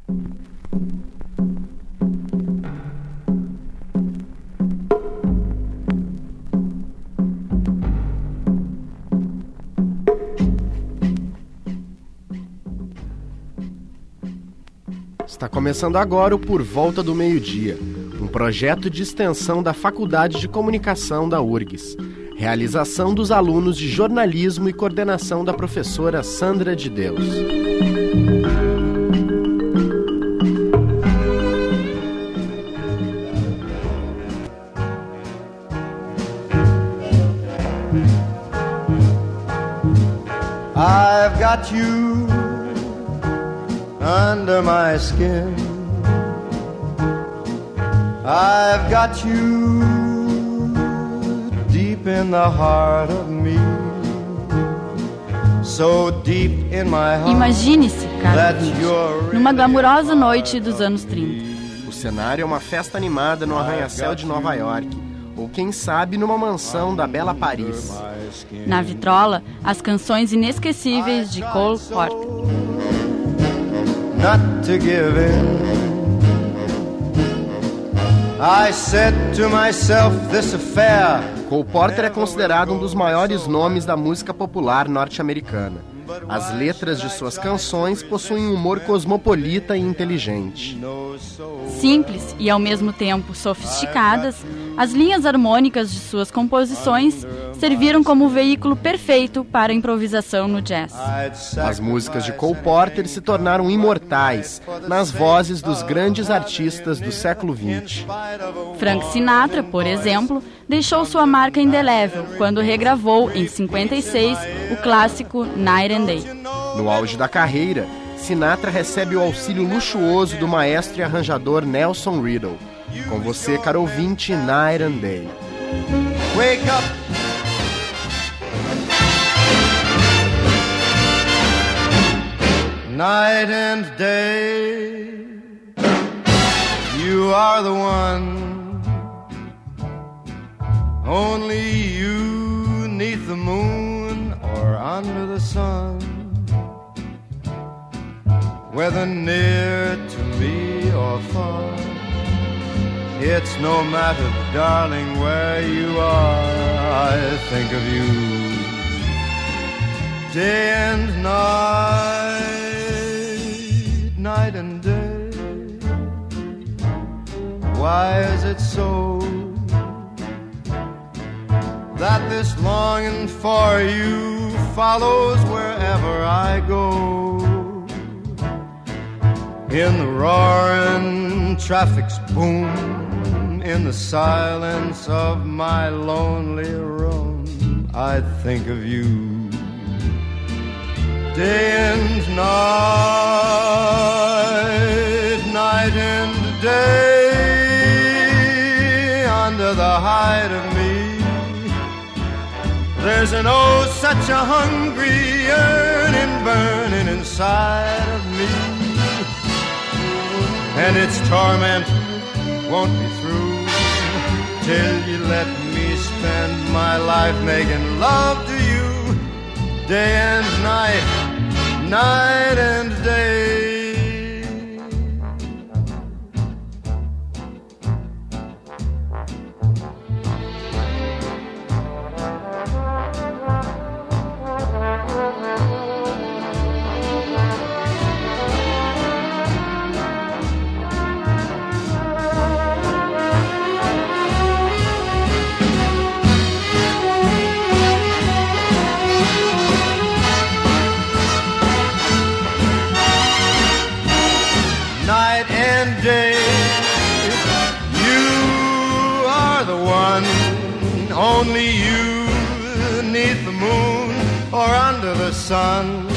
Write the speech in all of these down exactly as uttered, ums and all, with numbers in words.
Está começando agora o Por Volta do Meio-Dia, um projeto de extensão da Faculdade de Comunicação da U R G S, realização dos alunos de jornalismo e coordenação da professora Sandra de Deus. I've got you under my skin. I've got you deep in the heart of me. So deep in my heart. Imagine-se, cara, numa glamurosa noite dos anos trinta. O cenário é uma festa animada no arranha-céu de Nova York, ou quem sabe numa mansão da bela Paris. Na vitrola, as canções inesquecíveis de Cole Porter. Not to give in. I said to myself, this affair. Cole Porter é considerado um dos maiores nomes da música popular norte-americana. As letras de suas canções possuem um humor cosmopolita e inteligente. Simples e ao mesmo tempo sofisticadas, as linhas harmônicas de suas composições serviram como veículo perfeito para a improvisação no jazz. As músicas de Cole Porter se tornaram imortais nas vozes dos grandes artistas do século vinte. Frank Sinatra, por exemplo, deixou sua marca indelével quando regravou, em cinquenta e seis, o clássico Night and Day. No auge da carreira, Sinatra recebe o auxílio luxuoso do maestro e arranjador Nelson Riddle. Com você, caro ouvinte, Night and Day. Wake up. Night and day, you are the one. Only you, 'neath the moon or under the sun. Whether near to me or far, it's no matter, darling, where you are. I think of you day and night, night and day. Why is it so that this longing for you follows wherever I go? In the roaring traffic's boom, in the silence of my lonely room, I think of you day and night, night and day. Under the hide of me, there's an oh such a hungry yearning burning inside of me, and its torment won't be through till you let me spend my life making love to you day and night, night and day. Day, you are the one, only you, 'neath the moon or under the sun.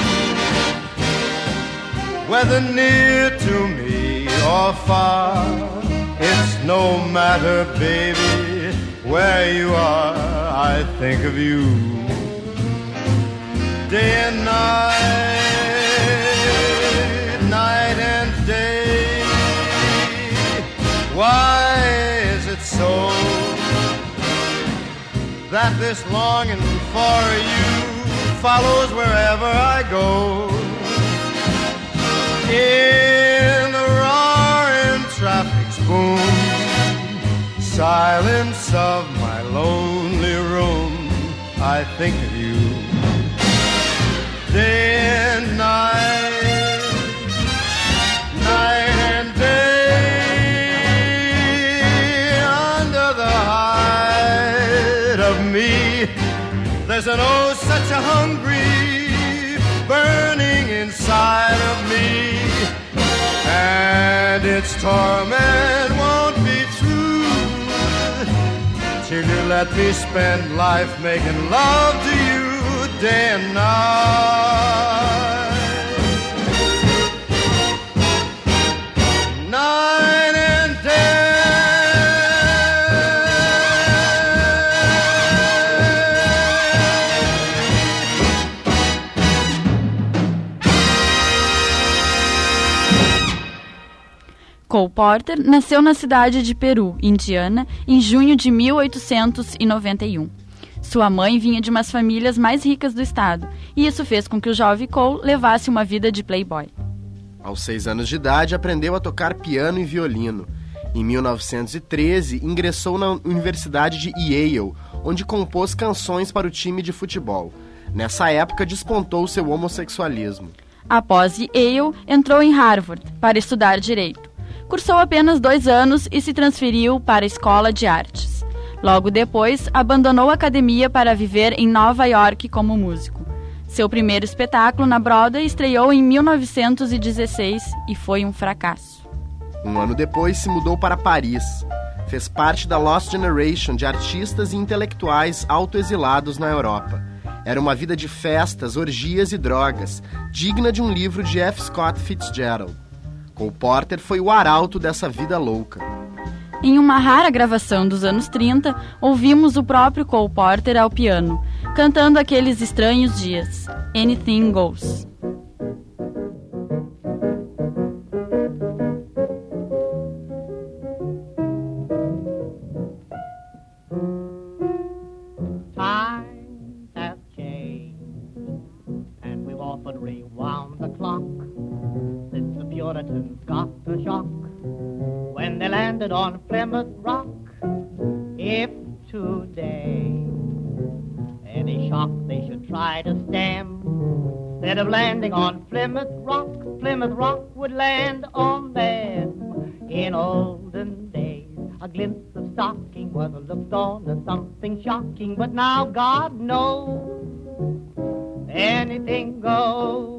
Whether near to me or far, it's no matter, baby, where you are. I think of you day and night, night and day. Why is it so that this longing for you follows wherever I go? In silence of my lonely room, I think of you day and night, night and day. Under the hide of me, there's an oh such a hungry burning inside of me, and its torment won't be through till you let me spend life making love to you day and night, night and day. Cole Porter nasceu na cidade de Peru, Indiana, em junho de mil oitocentos e noventa e um. Sua mãe vinha de umas famílias mais ricas do estado, e isso fez com que o jovem Cole levasse uma vida de playboy. Aos seis anos de idade, aprendeu a tocar piano e violino. Em mil novecentos e treze, ingressou na Universidade de Yale, onde compôs canções para o time de futebol. Nessa época, despontou seu homossexualismo. Após Yale, entrou em Harvard para estudar direito. Cursou apenas dois anos e se transferiu para a Escola de Artes. Logo depois, abandonou a academia para viver em Nova York como músico. Seu primeiro espetáculo na Broadway estreou em mil novecentos e dezesseis e foi um fracasso. Um ano depois, se mudou para Paris. Fez parte da Lost Generation de artistas e intelectuais autoexilados na Europa. Era uma vida de festas, orgias e drogas, digna de um livro de F. Scott Fitzgerald. Cole Porter foi o arauto dessa vida louca. Em uma rara gravação dos anos trinta, ouvimos o próprio Cole Porter ao piano, cantando aqueles estranhos dias, Anything Goes. Times have changed, and we've often rewound the clock since the Puritans got the shock when they landed on Plymouth Rock. If today any shock they should try to stem, instead of landing on Plymouth Rock, Plymouth Rock would land on them. In olden days, a glimpse of stocking was looked on as something shocking, but now God knows anything goes.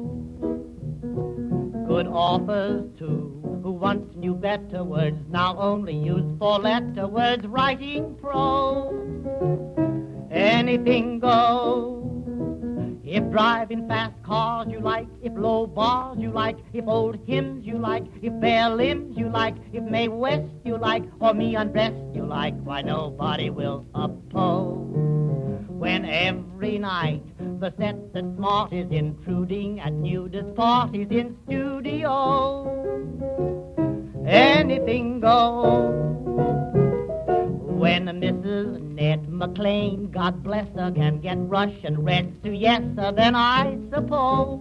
Good authors too, who once knew better words, now only use four-letter words, writing prose. Anything goes. If driving fast cars you like, if low bars you like, if old hymns you like, if bare limbs you like, if Mae West you like, or me undressed you like, why nobody will oppose. When every night the set that's smart is intruding at nudist parties in studios, anything goes. When Missus Ned McLean, God bless her, can get Russian reds to yes her, then I suppose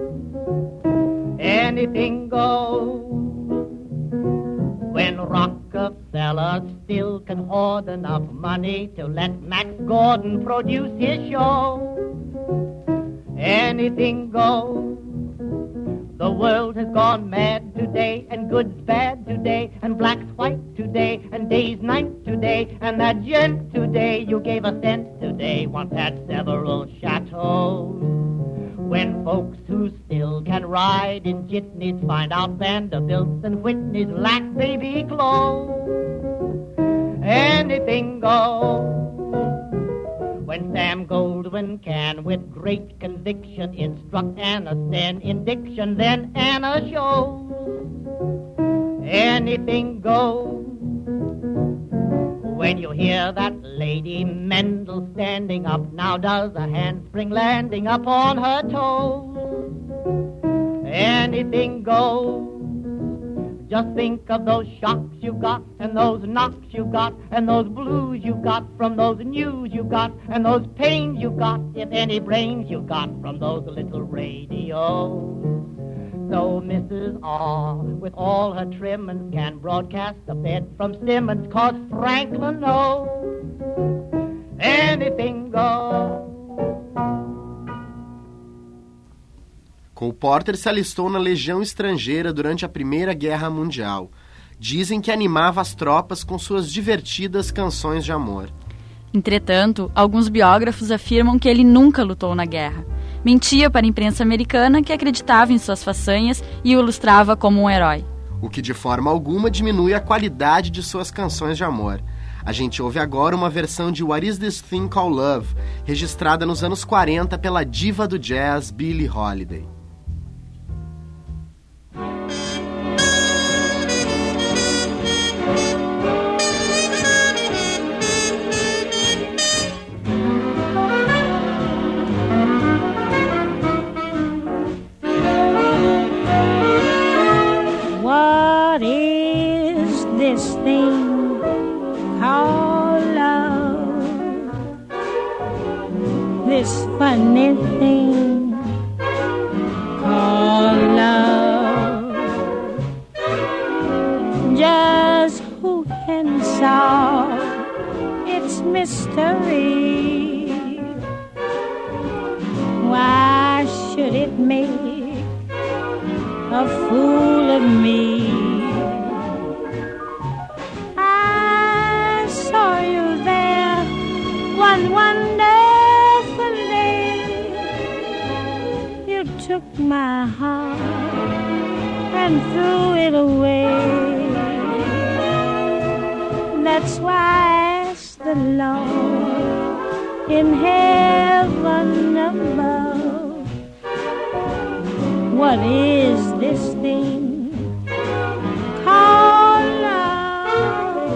anything goes. When Rockefeller still can hoard enough money to let Max Gordon produce his show, anything goes. The world has gone mad today, and good's bad today, and black's white today, and day's night today, and that gent today you gave a cent today once had several chateaus. When folks who still can ride in jitneys find out Vanderbilts and Whitneys lack baby clothes, anything goes. When Sam Goldwyn can, with great conviction, instruct Anna Sten in diction, then Anna shows anything goes. When you hear that Lady Mendel standing up, now does a handspring landing up on her toes, anything goes. Just think of those shocks you got, and those knocks you got, and those blues you got from those news you got, and those pains you got, if any brains you got from those little radios. So Missus R, with all her trimmings, can broadcast the bed from Simmons, 'cause Franklin knows anything goes. Cole Porter se alistou na Legião Estrangeira durante a Primeira Guerra Mundial. Dizem que animava as tropas com suas divertidas canções de amor. Entretanto, alguns biógrafos afirmam que ele nunca lutou na guerra. Mentia para a imprensa americana, que acreditava em suas façanhas e o ilustrava como um herói. O que de forma alguma diminui a qualidade de suas canções de amor. A gente ouve agora uma versão de What Is This Thing Called Love, registrada nos anos quarenta pela diva do jazz Billie Holiday. What is this thing called love? This funny thing called love. Just who can solve its mystery? Why should it make a fool of me? I saw you there one wonderful day. You took my heart and threw it away. That's why I asked the Lord in heaven above, what is this thing called love?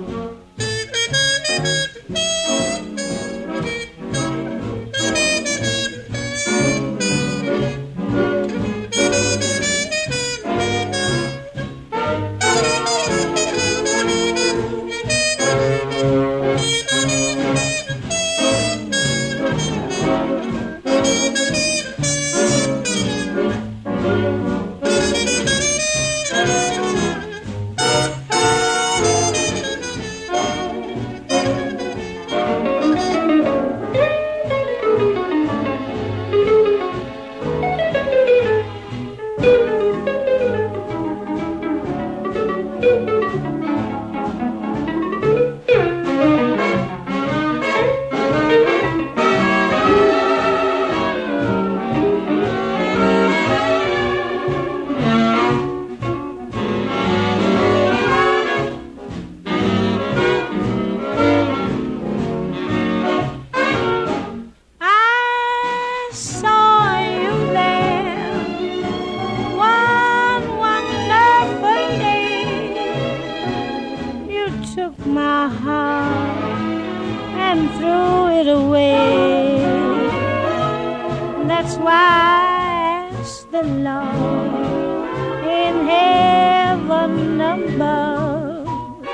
My heart and threw it away. That's why I asked the Lord in heaven above,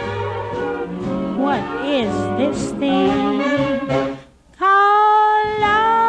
what is this thing called love?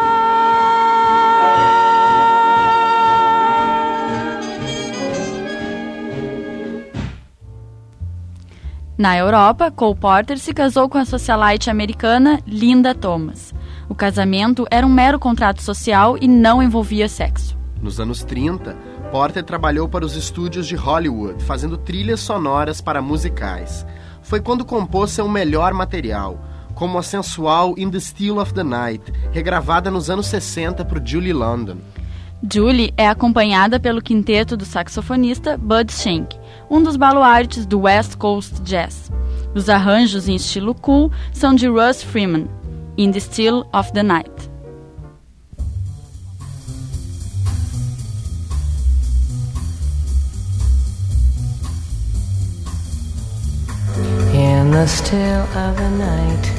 Na Europa, Cole Porter se casou com a socialite americana Linda Thomas. O casamento era um mero contrato social e não envolvia sexo. Nos anos trinta, Porter trabalhou para os estúdios de Hollywood, fazendo trilhas sonoras para musicais. Foi quando compôs seu melhor material, como a sensual In the Still of the Night, regravada nos anos sessenta por Julie London. Julie é acompanhada pelo quinteto do saxofonista Bud Shank, um dos baluartes do West Coast Jazz. Os arranjos em estilo cool são de Russ Freeman, In the Still of the Night. In the still of the night,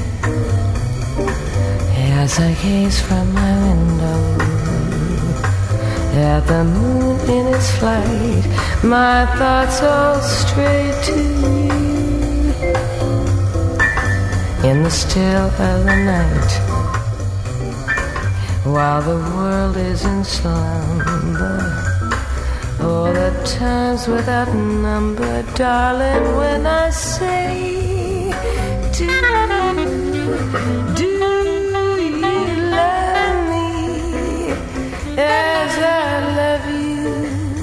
as I gaze from my window at the moon in its flight, my thoughts all stray to you. In the still of the night, while the world is in slumber, Oh, the times without number, darling, when I say, do, do you love me as I love you?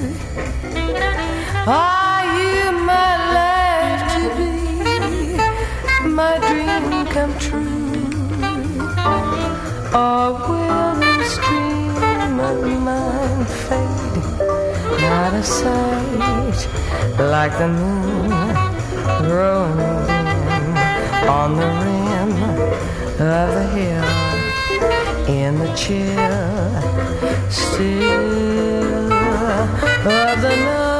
Are you my life to be, my dream come true? Or will this dream of mine fade out of sight like the moon growing dim on the rim of the hill in the chill still of the night?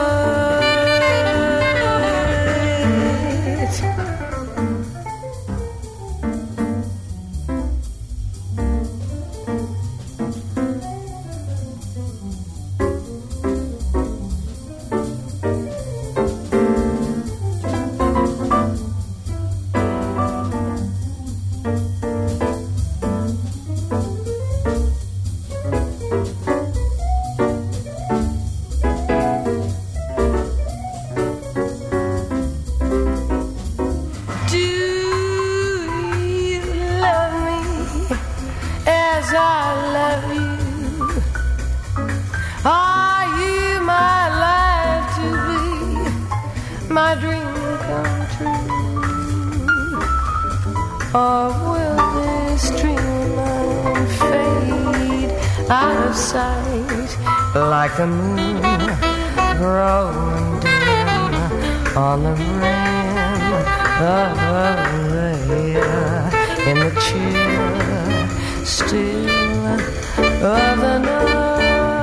My dream come true, or will this dream fade out of sight like the moon growing dim on the rim of the hill in the chill still of the night?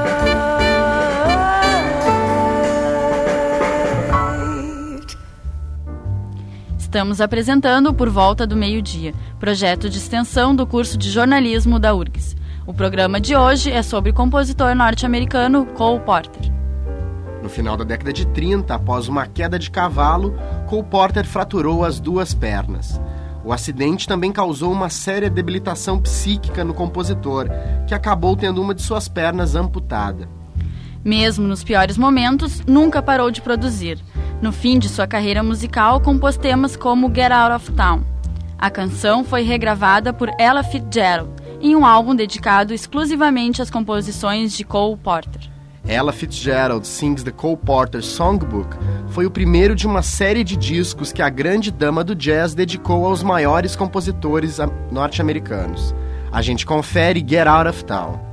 Estamos apresentando Por Volta do Meio-Dia, projeto de extensão do curso de jornalismo da U R G S. O programa de hoje é sobre o compositor norte-americano Cole Porter. No final da década de trinta, após uma queda de cavalo, Cole Porter fraturou as duas pernas. O acidente também causou uma séria debilitação psíquica no compositor, que acabou tendo uma de suas pernas amputada. Mesmo nos piores momentos, nunca parou de produzir. No fim de sua carreira musical, compôs temas como Get Out of Town. A canção foi regravada por Ella Fitzgerald, em um álbum dedicado exclusivamente às composições de Cole Porter. Ella Fitzgerald Sings the Cole Porter Songbook foi o primeiro de uma série de discos que a grande dama do jazz dedicou aos maiores compositores norte-americanos. A gente confere Get Out of Town.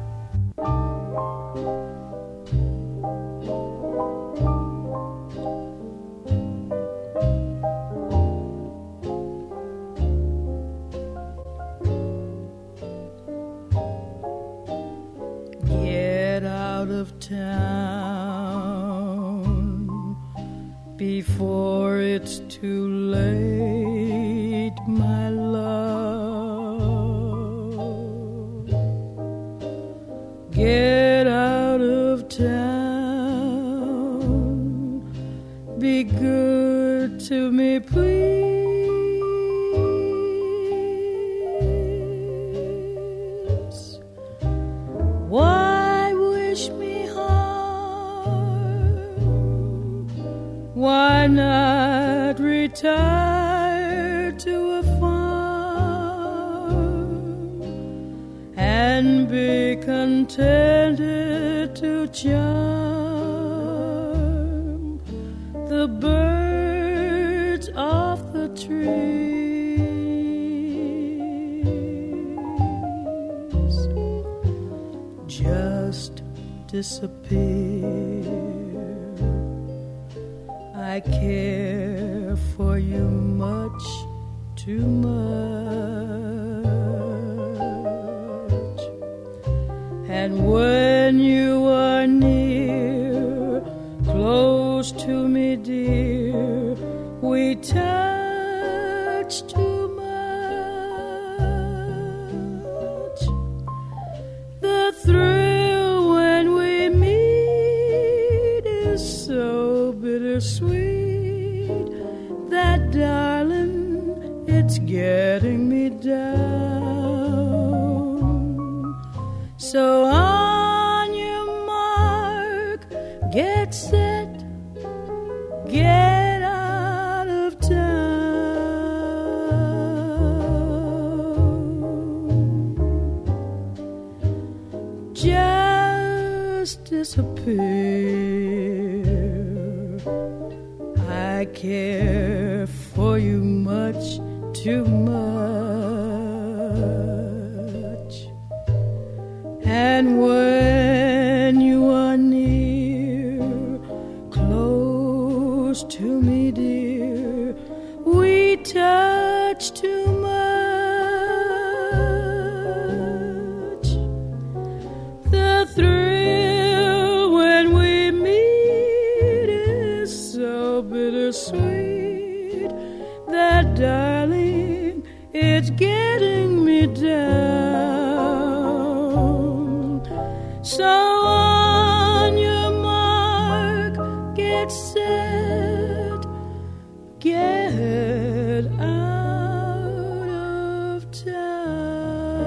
Town before it's too late, my love. Get out of town, be good to me, please. Why Why not retire to a farm and be contented to charm the birds off the trees? Just disappear. I care for you much too much, and when you are near, close to me, dear, we touch too much. The thrill when we meet is so bittersweet that, darling, it's getting me down. So on your mark, get get out of town. Just disappear. I care for you much too much, and when you are near, close to me, dear, we touch too much. The thrill when we meet is so bittersweet that, darling, it's getting me down. So on your mark, get set, get out of town.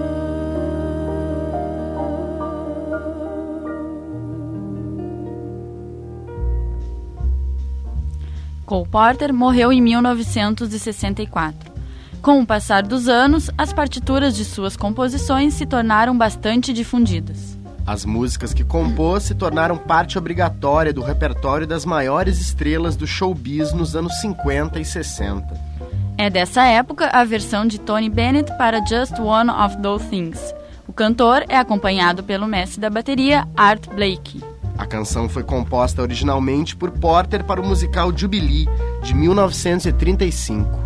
Cole Porter morreu em mil novecentos e sessenta e quatro. Com o passar dos anos, as partituras de suas composições se tornaram bastante difundidas. As músicas que compôs se tornaram parte obrigatória do repertório das maiores estrelas do showbiz nos anos cinquenta e sessenta. É dessa época a versão de Tony Bennett para Just One of Those Things. O cantor é acompanhado pelo mestre da bateria, Art Blakey. A canção foi composta originalmente por Porter para o musical Jubilee, de mil novecentos e trinta e cinco.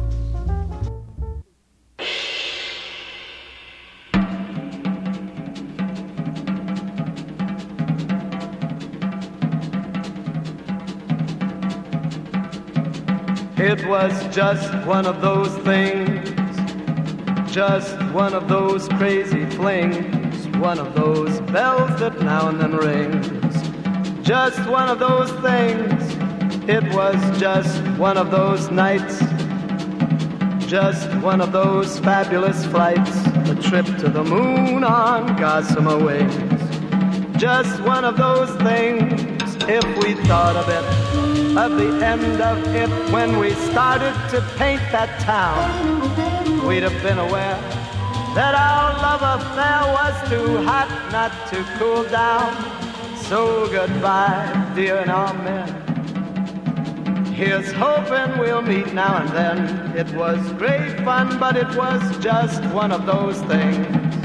It was just one of those things, just one of those crazy flings, one of those bells that now and then rings, just one of those things. It was just one of those nights, just one of those fabulous flights, a trip to the moon on gossamer wings, just one of those things. If we thought of it, of the end of it, when we started to paint that town, we'd have been aware that our love affair was too hot not to cool down. So goodbye, dear now men. Here's hoping we'll meet now and then. It was great fun, but it was just one of those things.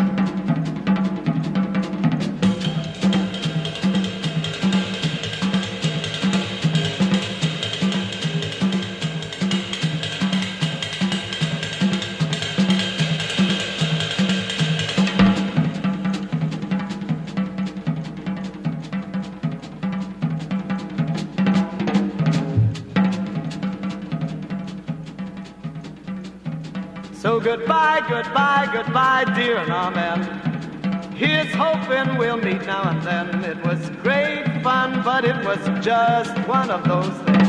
So goodbye, goodbye, goodbye, dear Norman. Here's hoping we'll meet now and then. It was great fun, but it was just one of those things.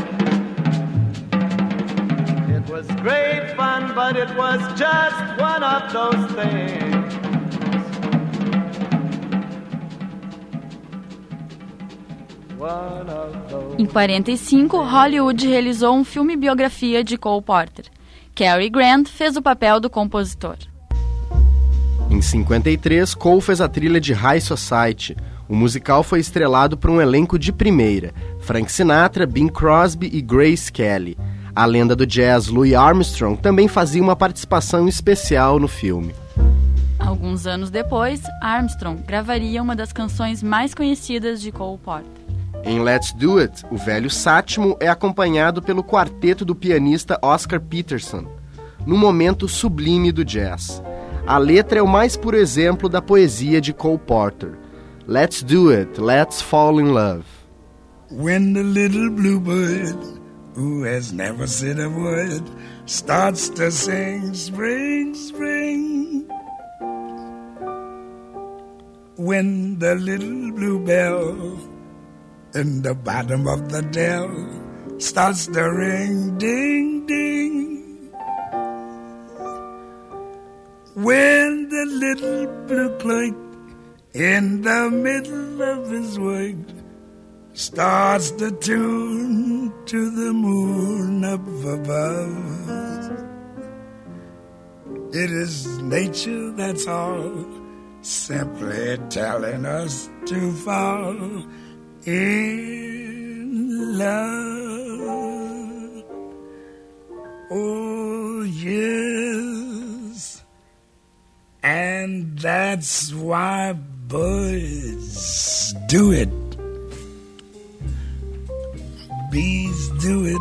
It was great fun, but it was just one of those things. One of those. Em quarenta e cinco, Hollywood realizou um filme biografia de Cole Porter. Cary Grant fez o papel do compositor. Em cinquenta e três, Cole fez a trilha de High Society. O musical foi estrelado por um elenco de primeira: Frank Sinatra, Bing Crosby e Grace Kelly. A lenda do jazz Louis Armstrong também fazia uma participação especial no filme. Alguns anos depois, Armstrong gravaria uma das canções mais conhecidas de Cole Porter. Em Let's Do It, o velho Sátimo é acompanhado pelo quarteto do pianista Oscar Peterson, num momento sublime do jazz. A letra é o mais puro exemplo da poesia de Cole Porter. Let's do it, let's fall in love. When the little bluebird, who has never said a word, starts to sing spring, spring. When the little bluebell in the bottom of the dell starts to ring, ding, ding. When the little blue clerk in the middle of his work starts to tune, to the moon up above. It is nature, that's all, simply telling us to fall in love. Oh, yes. And that's why birds do it. Bees do it.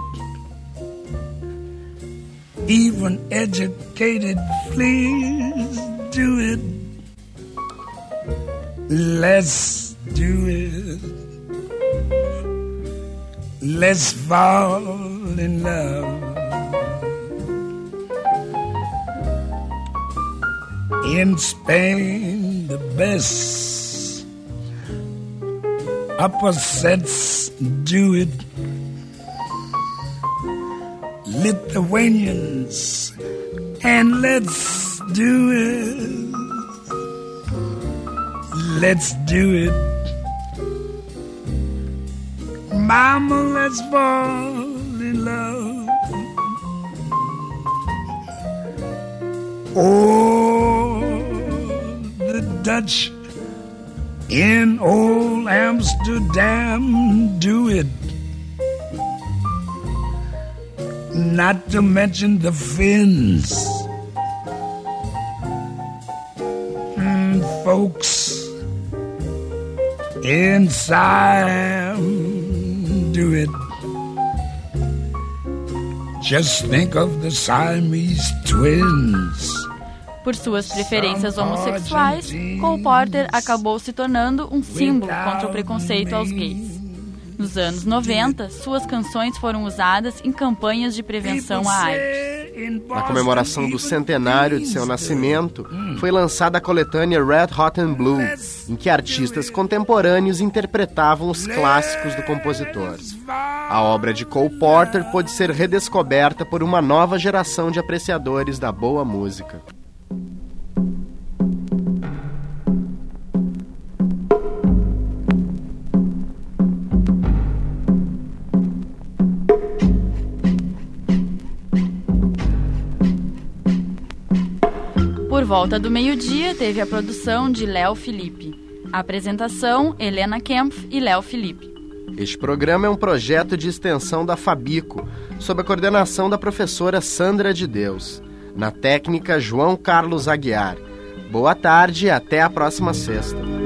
Even educated fleas do it. Let's do it. Let's fall in love. In Spain, the best opposites do it. Lithuanians, and let's do it. Let's do it. Mama, let's fall in love. Oh, the Dutch in old Amsterdam do it. Not to mention the Finns. Mm, folks in Siam do it. Just think of the Siamese twins. Por suas preferências homossexuais, Cole Porter acabou se tornando um símbolo contra o preconceito aos gays. Nos anos noventa, suas canções foram usadas em campanhas de prevenção à AIDS. Na comemoração do centenário de seu nascimento, foi lançada a coletânea Red Hot and Blue, em que artistas contemporâneos interpretavam os clássicos do compositor. A obra de Cole Porter pôde ser redescoberta por uma nova geração de apreciadores da boa música. Por volta do meio-dia, teve a produção de Léo Felipe. A apresentação, Helena Kempf e Léo Felipe. Este programa é um projeto de extensão da Fabico, sob a coordenação da professora Sandra de Deus. Na técnica, João Carlos Aguiar. Boa tarde e até a próxima sexta.